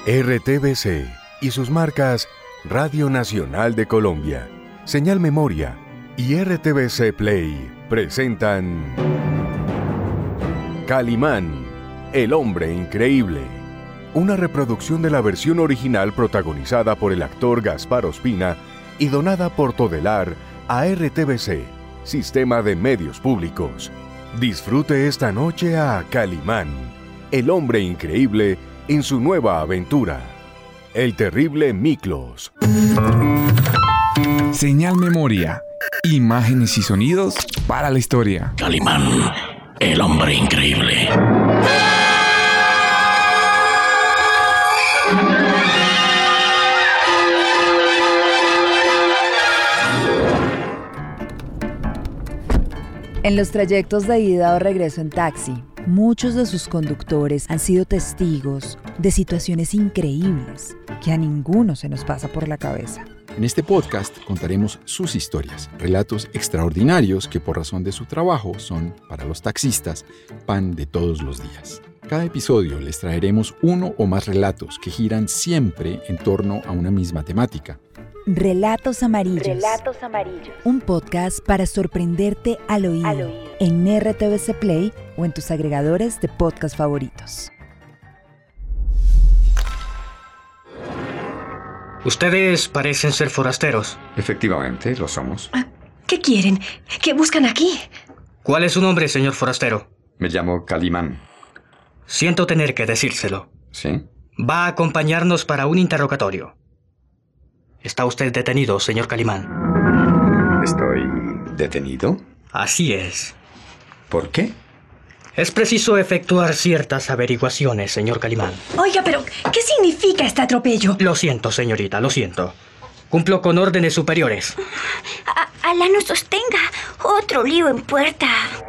RTBC y sus marcas Radio Nacional de Colombia, Señal Memoria y RTBC Play presentan Calimán, el hombre increíble. Una reproducción de la versión original protagonizada por el actor Gaspar Ospina y donada por Todelar a RTBC, Sistema de Medios Públicos. Disfrute esta noche a Calimán, el hombre increíble en su nueva aventura, el terrible Miklos. Señal Memoria, imágenes y sonidos para la historia. Calimán, el hombre increíble. En los trayectos de ida o regreso en taxi, muchos de sus conductores han sido testigos de situaciones increíbles que a ninguno se nos pasa por la cabeza. En este podcast contaremos sus historias, relatos extraordinarios que por razón de su trabajo son, para los taxistas, pan de todos los días. Cada episodio les traeremos uno o más relatos que giran siempre en torno a una misma temática. Relatos Amarillos. Relatos Amarillos. Un podcast para sorprenderte al oído. En RTBC Play o en tus agregadores de podcast favoritos. Ustedes parecen ser forasteros. Efectivamente, lo somos. ¿Qué quieren? ¿Qué buscan aquí? ¿Cuál es su nombre, señor forastero? Me llamo Calimán. Siento tener que decírselo. ¿Sí? Va a acompañarnos para un interrogatorio. ¿Está usted detenido, señor Calimán? ¿Estoy detenido? Así es. ¿Por qué? Es preciso efectuar ciertas averiguaciones, señor Calimán. Oiga, pero ¿qué significa este atropello? Lo siento, señorita, lo siento. Cumplo con órdenes superiores. Alá nos sostenga. Otro lío en puerta.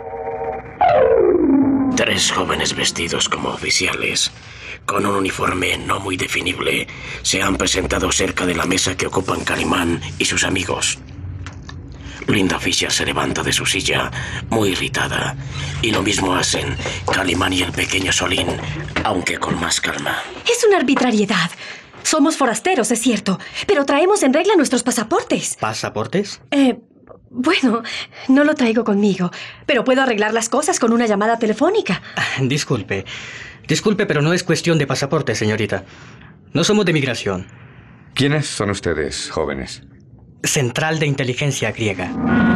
3 jóvenes vestidos como oficiales, con un uniforme no muy definible, se han presentado cerca de la mesa que ocupan Calimán y sus amigos. Linda Fisher se levanta de su silla, muy irritada, y lo mismo hacen Calimán y el pequeño Solín, aunque con más calma. Es una arbitrariedad. Somos forasteros, es cierto, pero traemos en regla nuestros pasaportes. ¿Pasaportes? Bueno, no lo traigo conmigo, pero puedo arreglar las cosas con una llamada telefónica. Disculpe, pero no es cuestión de pasaporte, señorita. No somos de migración. ¿Quiénes son ustedes, jóvenes? Central de Inteligencia Griega.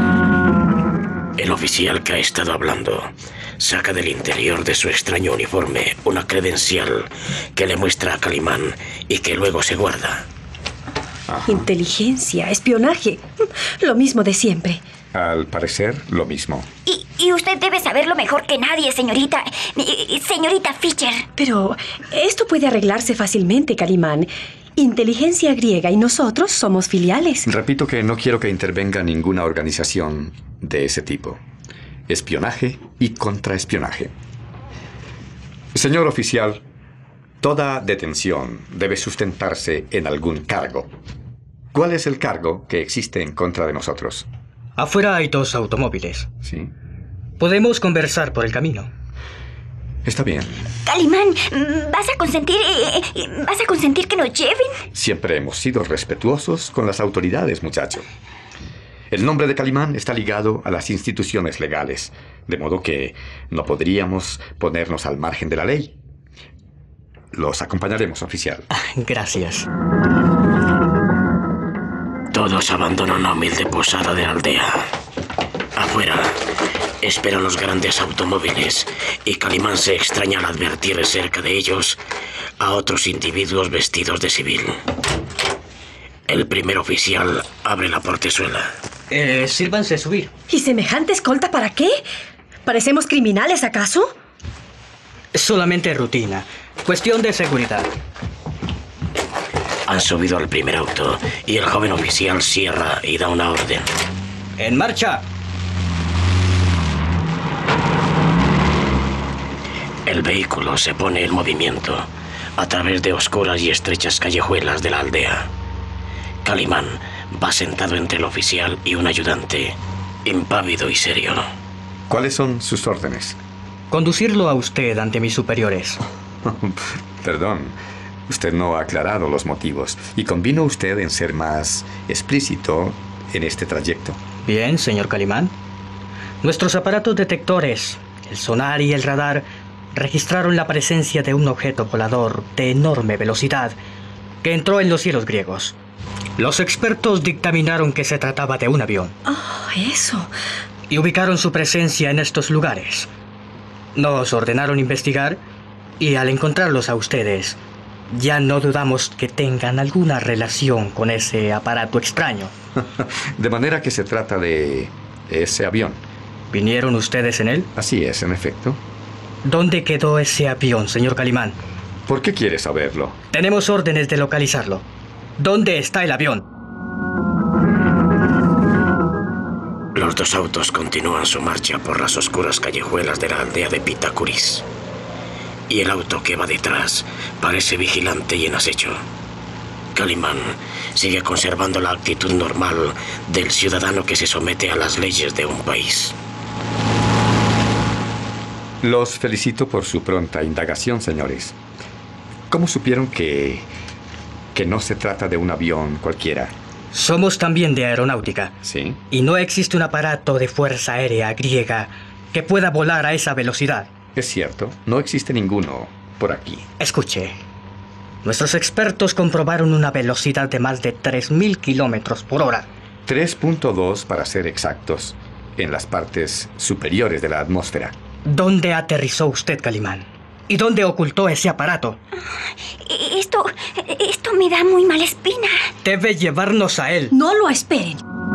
El oficial que ha estado hablando saca del interior de su extraño uniforme una credencial que le muestra a Calimán y que luego se guarda. Inteligencia, espionaje, lo mismo de siempre. Al parecer, lo mismo. Y usted debe saberlo mejor que nadie, señorita. Señorita Fisher. Pero esto puede arreglarse fácilmente, Calimán. Inteligencia Griega y nosotros somos filiales. Repito que no quiero que intervenga ninguna organización de ese tipo. Espionaje y contraespionaje. Señor oficial, toda detención debe sustentarse en algún cargo. ¿Cuál es el cargo que existe en contra de nosotros? Afuera hay 2 automóviles. ¿Sí? Podemos conversar por el camino. Está bien. Calimán, ¿vas a consentir que nos lleven? Siempre hemos sido respetuosos con las autoridades, muchacho. El nombre de Calimán está ligado a las instituciones legales, de modo que no podríamos ponernos al margen de la ley. Los acompañaremos, oficial. Gracias. Todos abandonan la humilde posada de la aldea. Afuera esperan los grandes automóviles y Calimán se extraña al advertir cerca de ellos a otros individuos vestidos de civil. El primer oficial abre la portezuela. Sírvanse subir. ¿Y semejante escolta para qué? ¿Parecemos criminales, acaso? Solamente rutina. Cuestión de seguridad. Han subido al primer auto y el joven oficial cierra y da una orden. ¡En marcha! El vehículo se pone en movimiento a través de oscuras y estrechas callejuelas de la aldea. Calimán va sentado entre el oficial y un ayudante, impávido y serio. ¿Cuáles son sus órdenes? Conducirlo a usted ante mis superiores. Perdón, Usted no ha aclarado los motivos y convino usted en ser más explícito en este trayecto. Bien, señor Calimán. Nuestros aparatos detectores, el sonar y el radar, registraron la presencia de un objeto volador de enorme velocidad que entró en los cielos griegos. Los expertos dictaminaron que se trataba de un avión. Oh, eso. Y ubicaron su presencia en estos lugares. Nos ordenaron investigar y al encontrarlos a ustedes, ya no dudamos que tengan alguna relación con ese aparato extraño. De manera que se trata de ese avión. ¿Vinieron ustedes en él? Así es, en efecto. ¿Dónde quedó ese avión, señor Calimán? ¿Por qué quiere saberlo? Tenemos órdenes de localizarlo. ¿Dónde está el avión? Los dos autos continúan su marcha por las oscuras callejuelas de la aldea de Pitacuris. Y el auto que va detrás parece vigilante y en acecho. Calimán sigue conservando la actitud normal del ciudadano que se somete a las leyes de un país. Los felicito por su pronta indagación, señores. ¿Cómo supieron que no se trata de un avión cualquiera? Somos también de aeronáutica. Sí. Y no existe un aparato de fuerza aérea griega que pueda volar a esa velocidad. Es cierto, no existe ninguno por aquí. Escuche, nuestros expertos comprobaron una velocidad de más de 3.000 kilómetros por hora. 3.2 para ser exactos, en las partes superiores de la atmósfera. ¿Dónde aterrizó usted, Calimán? ¿Y dónde ocultó ese aparato? Esto me da muy mala espina. Debe llevarnos a él. No lo esperen.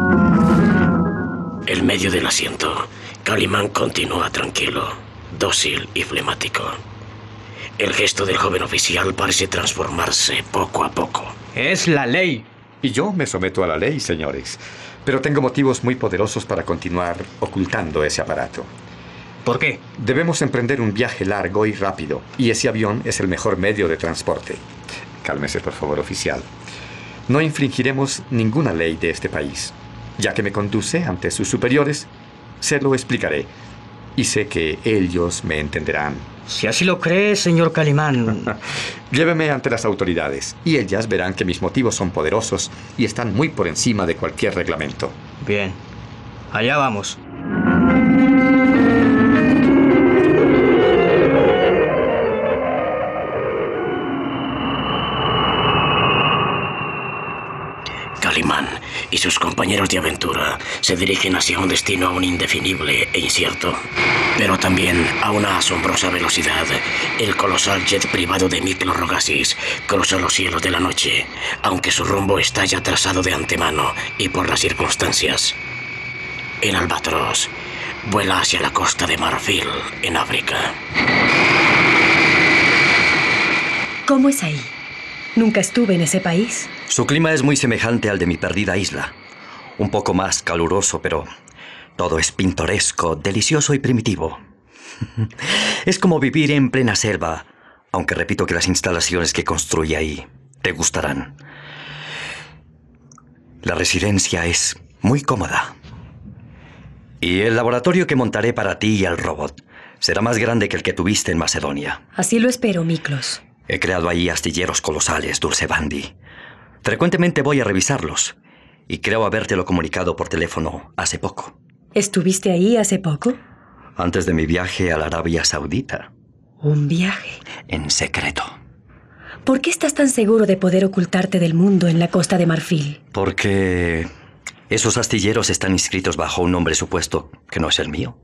En medio del asiento, Calimán continúa tranquilo, dócil y flemático. El gesto del joven oficial parece transformarse poco a poco. Es la ley. Y yo me someto a la ley, señores. Pero tengo motivos muy poderosos para continuar ocultando ese aparato. ¿Por qué? Debemos emprender un viaje largo y rápido, y ese avión es el mejor medio de transporte. Cálmese, por favor, oficial. No infringiremos ninguna ley de este país. Ya que me conduce ante sus superiores, se lo explicaré. Y sé que ellos me entenderán. Si así lo cree, señor Calimán. Lléveme ante las autoridades, y ellas verán que mis motivos son poderosos y están muy por encima de cualquier reglamento. Bien. Allá vamos. Calimán y sus compañeros de aventura se dirigen hacia un destino aún indefinible e incierto, pero también a una asombrosa velocidad. El colosal jet privado de Miklos Rogasis cruza los cielos de la noche, aunque su rumbo está ya trazado de antemano y por las circunstancias. El Albatros vuela hacia la costa de Marfil, en África. ¿Cómo es ahí? Nunca estuve en ese país. Su clima es muy semejante al de mi perdida isla. Un poco más caluroso, pero todo es pintoresco, delicioso y primitivo. Es como vivir en plena selva, aunque repito que las instalaciones que construí ahí te gustarán. La residencia es muy cómoda. Y el laboratorio que montaré para ti y el robot será más grande que el que tuviste en Macedonia. Así lo espero, Miklos. He creado ahí astilleros colosales, Dulce Bandi. Frecuentemente voy a revisarlos y creo habértelo comunicado por teléfono hace poco. ¿Estuviste ahí hace poco? Antes de mi viaje a la Arabia Saudita. ¿Un viaje? En secreto. ¿Por qué estás tan seguro de poder ocultarte del mundo en la Costa de Marfil? Porque esos astilleros están inscritos bajo un nombre supuesto que no es el mío.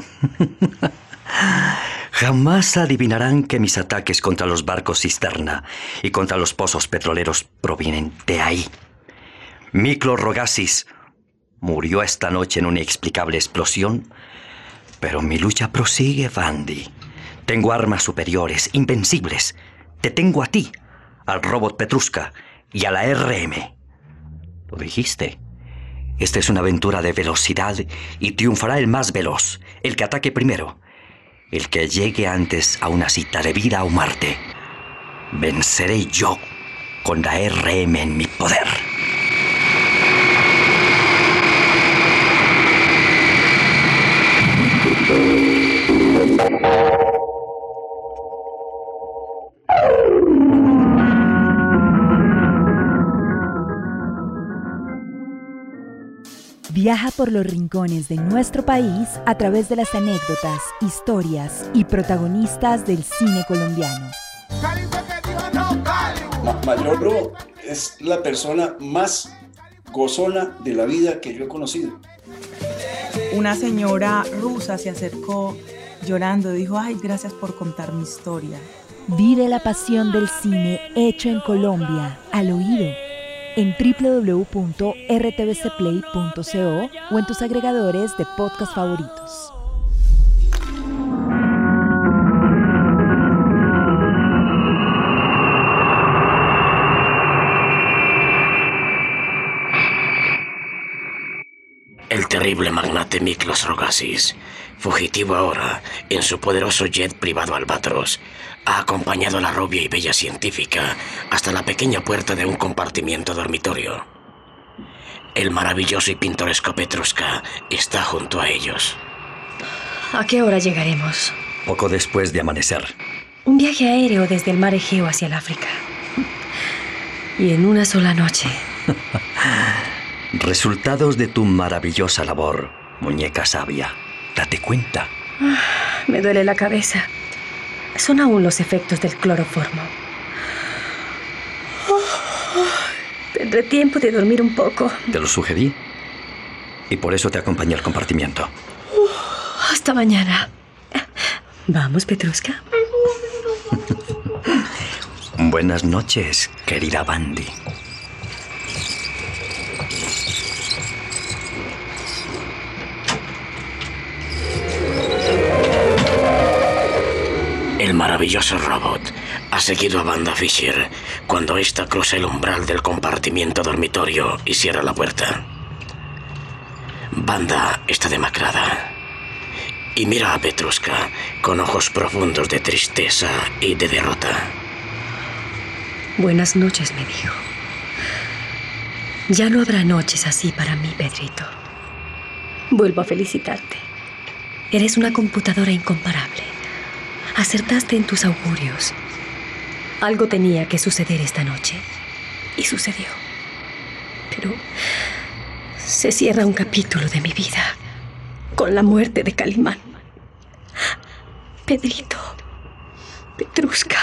Jamás adivinarán que mis ataques contra los barcos cisterna y contra los pozos petroleros provienen de ahí. Miklos Rogasis murió esta noche en una inexplicable explosión, pero mi lucha prosigue, Bandi. Tengo armas superiores, invencibles. Te tengo a ti, al robot Petrushka y a la RM. Lo dijiste. Esta es una aventura de velocidad y triunfará el más veloz, el que ataque primero. El que llegue antes a una cita de vida o muerte. Venceré yo con la RM en mi poder. Viaja por los rincones de nuestro país a través de las anécdotas, historias y protagonistas del cine colombiano. Mayolo es la persona más gozona de la vida que yo he conocido. Una señora rusa se acercó llorando y dijo: ay, gracias por contar mi historia. Vive la pasión del cine hecho en Colombia, al oído, en www.rtvcplay.co o en tus agregadores de podcast favoritos. El terrible magnate Miklos Rogasis, fugitivo ahora en su poderoso jet privado Albatros, ha acompañado a la rubia y bella científica hasta la pequeña puerta de un compartimiento dormitorio. El maravilloso y pintoresco Petrushka está junto a ellos. ¿A qué hora llegaremos? Poco después de amanecer. Un viaje aéreo desde el mar Egeo hacia el África. Y en una sola noche. Resultados de tu maravillosa labor, muñeca sabia. Date cuenta. Me duele la cabeza. Son aún los efectos del cloroformo. Tendré tiempo de dormir un poco. Te lo sugerí y por eso te acompañé al compartimiento. Hasta mañana. ¿Vamos, Petrushka? Buenas noches, querida Bandy. El maravilloso robot ha seguido a Wanda Fisher cuando ésta cruza el umbral del compartimiento dormitorio y cierra la puerta. Wanda está demacrada y mira a Petrushka con ojos profundos de tristeza y de derrota. Buenas noches, me dijo. Ya no habrá noches así para mí, Pedrito. Vuelvo a felicitarte. Eres una computadora incomparable. Acertaste en tus augurios. Algo tenía que suceder esta noche. Y sucedió. Pero se cierra un capítulo de mi vida con la muerte de Calimán. Pedrito, Petrushka,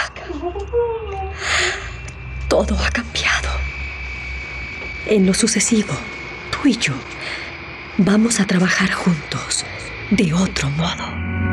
todo ha cambiado. En lo sucesivo, tú y yo vamos a trabajar juntos de otro modo.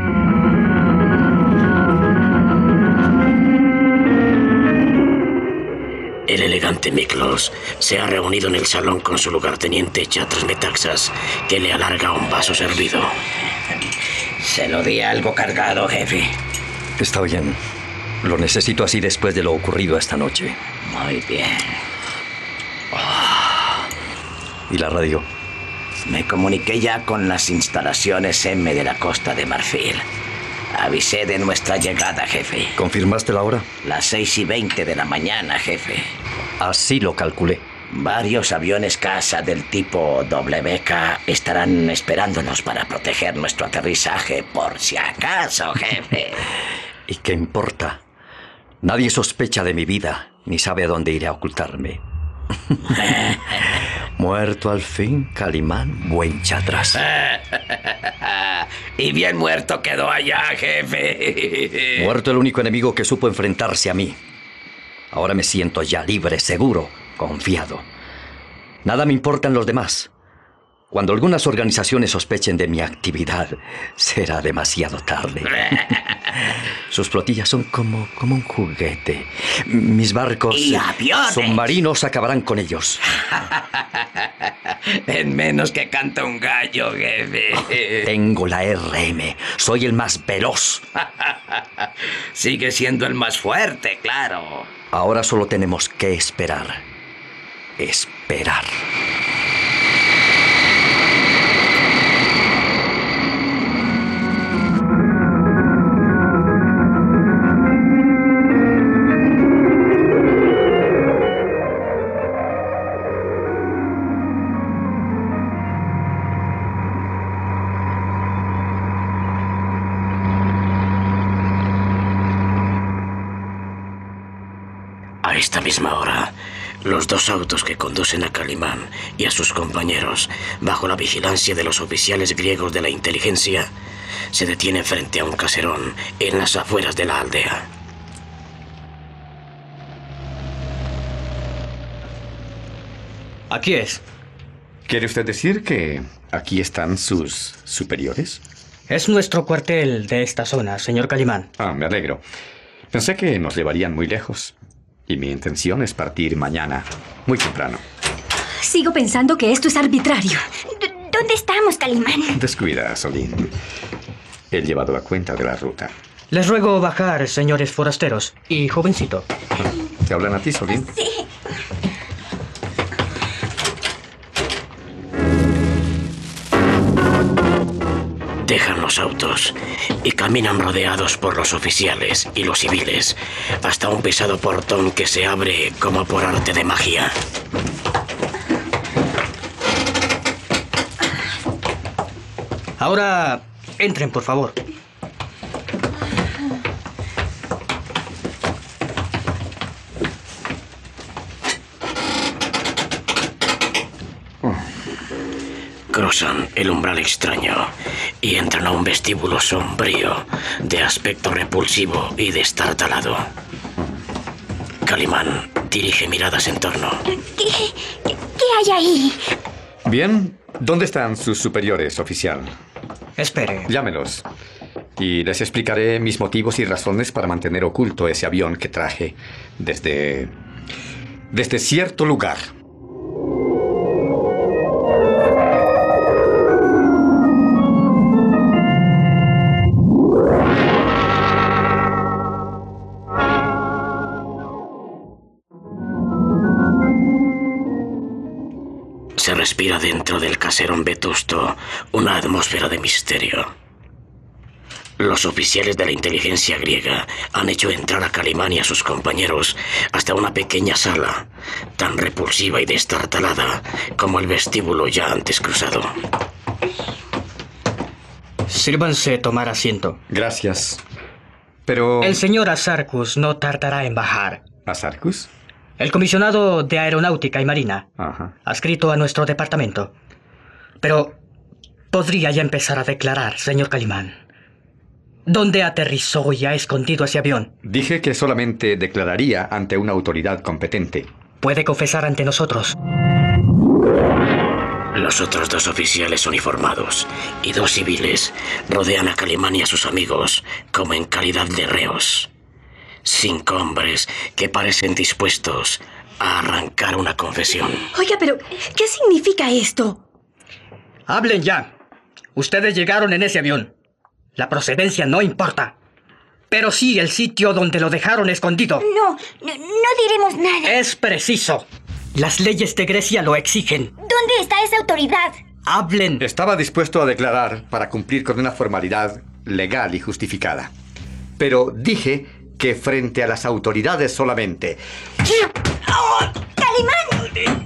El elegante Miklos se ha reunido en el salón con su lugarteniente Chatras Metaxas, que le alarga un vaso servido. Se lo di algo cargado, jefe. Está bien. Lo necesito así después de lo ocurrido esta noche. Muy bien. ¿Y la radio? Me comuniqué ya con las instalaciones M de la Costa de Marfil. Avisé de nuestra llegada, jefe. ¿Confirmaste la hora? Las 6:20 de la mañana, jefe. Así lo calculé. Varios aviones caza del tipo WK estarán esperándonos para proteger nuestro aterrizaje por si acaso, jefe. ¿Y qué importa? Nadie sospecha de mi vida, ni sabe a dónde iré a ocultarme. Muerto al fin, Calimán, buen Chatras. Y bien muerto quedó allá, jefe. Muerto el único enemigo que supo enfrentarse a mí. Ahora me siento ya libre, seguro, confiado. Nada me importan los demás. Cuando algunas organizaciones sospechen de mi actividad, será demasiado tarde. Sus flotillas son como un juguete. Mis barcos y aviones submarinos acabarán con ellos. En menos que canta un gallo, jefe. Tengo la RM. Soy el más veloz. Sigue siendo el más fuerte, claro. Ahora solo tenemos que esperar. Esperar. A esta misma hora, Los 2 autos que conducen a Calimán y a sus compañeros, bajo la vigilancia de los oficiales griegos de la inteligencia, se detienen frente a un caserón en las afueras de la aldea. Aquí es. ¿Quiere usted decir que aquí están sus superiores? Es nuestro cuartel de esta zona, señor Calimán. Ah, me alegro. Pensé que nos llevarían muy lejos. Y mi intención es partir mañana, muy temprano. Sigo pensando que esto es arbitrario. ¿Dónde estamos, Calimán? Descuida, Solín. He llevado la cuenta de la ruta. Les ruego bajar, señores forasteros. Y jovencito. ¿Te hablan a ti, Solín? Sí. Dejan los autos y caminan rodeados por los oficiales y los civiles hasta un pesado portón que se abre como por arte de magia. Ahora, entren, por favor. Cruzan el umbral extraño y entran a un vestíbulo sombrío, de aspecto repulsivo y destartalado. Calimán dirige miradas en torno. ¿Qué hay ahí? Bien, ¿dónde están sus superiores, oficial? Espere. Llámelos. Y les explicaré mis motivos y razones para mantener oculto ese avión que traje desde cierto lugar. Se respira dentro del caserón vetusto una atmósfera de misterio. Los oficiales de la inteligencia griega han hecho entrar a Calimán y a sus compañeros hasta una pequeña sala, tan repulsiva y destartalada como el vestíbulo ya antes cruzado. Sírvanse tomar asiento. Gracias. Pero... El señor Asarcus no tardará en bajar. ¿Asarcus? El comisionado de Aeronáutica y Marina, Ajá. adscrito a nuestro departamento. Pero podría ya empezar a declarar, señor Calimán. ¿Dónde aterrizó y ha escondido ese avión? Dije que solamente declararía ante una autoridad competente. Puede confesar ante nosotros. Los otros 2 oficiales uniformados y 2 civiles rodean a Calimán y a sus amigos como en calidad de reos. 5 hombres que parecen dispuestos a arrancar una confesión. Oiga, pero ¿qué significa esto? ¡Hablen ya! Ustedes llegaron en ese avión. La procedencia no importa. Pero sí el sitio donde lo dejaron escondido. No diremos nada. Es preciso. Las leyes de Grecia lo exigen. ¿Dónde está esa autoridad? ¡Hablen! Estaba dispuesto a declarar para cumplir con una formalidad legal y justificada. Pero dije que frente a las autoridades solamente. ¡Calimán!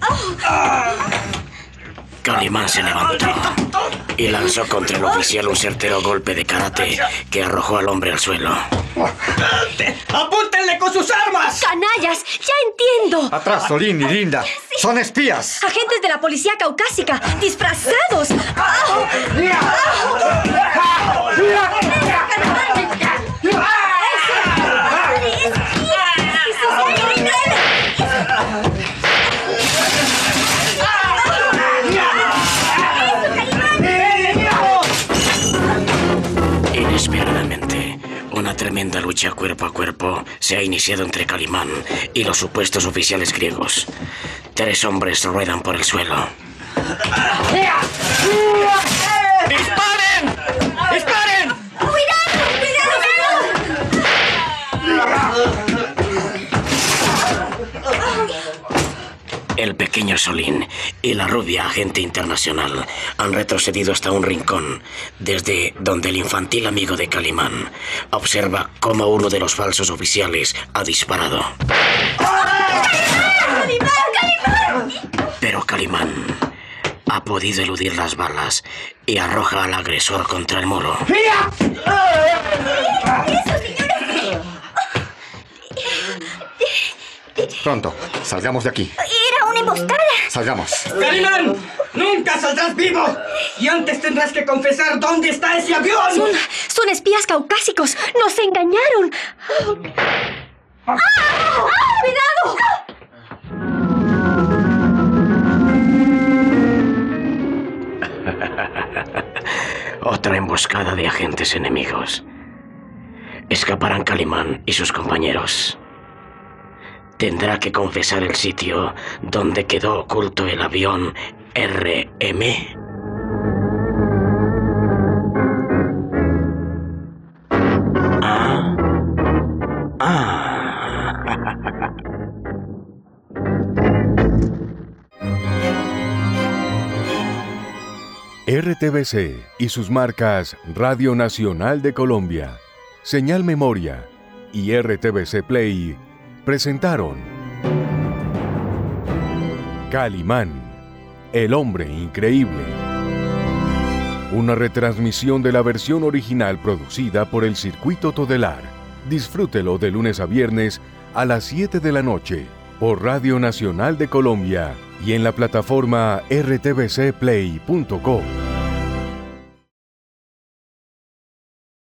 Calimán se levantó y lanzó contra el oficial un certero golpe de karate que arrojó al hombre al suelo. ¡Apúntenle con sus armas! ¡Canallas! ¡Ya entiendo! Atrás, Solín y Linda. Son espías. Agentes de la policía caucásica, disfrazados. Inesperadamente, una tremenda lucha cuerpo a cuerpo se ha iniciado entre Calimán y los supuestos oficiales griegos. 3 hombres ruedan por el suelo. ¡Disparen! ¡Disparen! El pequeño Solín y la rubia agente internacional han retrocedido hasta un rincón, desde donde el infantil amigo de Calimán observa cómo uno de los falsos oficiales ha disparado. Pero Calimán ha podido eludir las balas y arroja al agresor contra el muro. Pronto, salgamos de aquí. Era una emboscada. Salgamos. ¡Calimán! ¡Nunca saldrás vivo! Y antes tendrás que confesar dónde está ese avión. Son espías caucásicos. ¡Nos engañaron! ¡Ah! ¡Cuidado! Otra emboscada de agentes enemigos. Escaparán Calimán y sus compañeros. Tendrá que confesar el sitio donde quedó oculto el avión RM. RTBC y sus marcas Radio Nacional de Colombia, Señal Memoria y RTBC Play presentaron Calimán, el hombre increíble. Una retransmisión de la versión original producida por el Circuito Todelar. Disfrútelo de lunes a viernes a las 7 de la noche por Radio Nacional de Colombia y en la plataforma rtbcplay.co.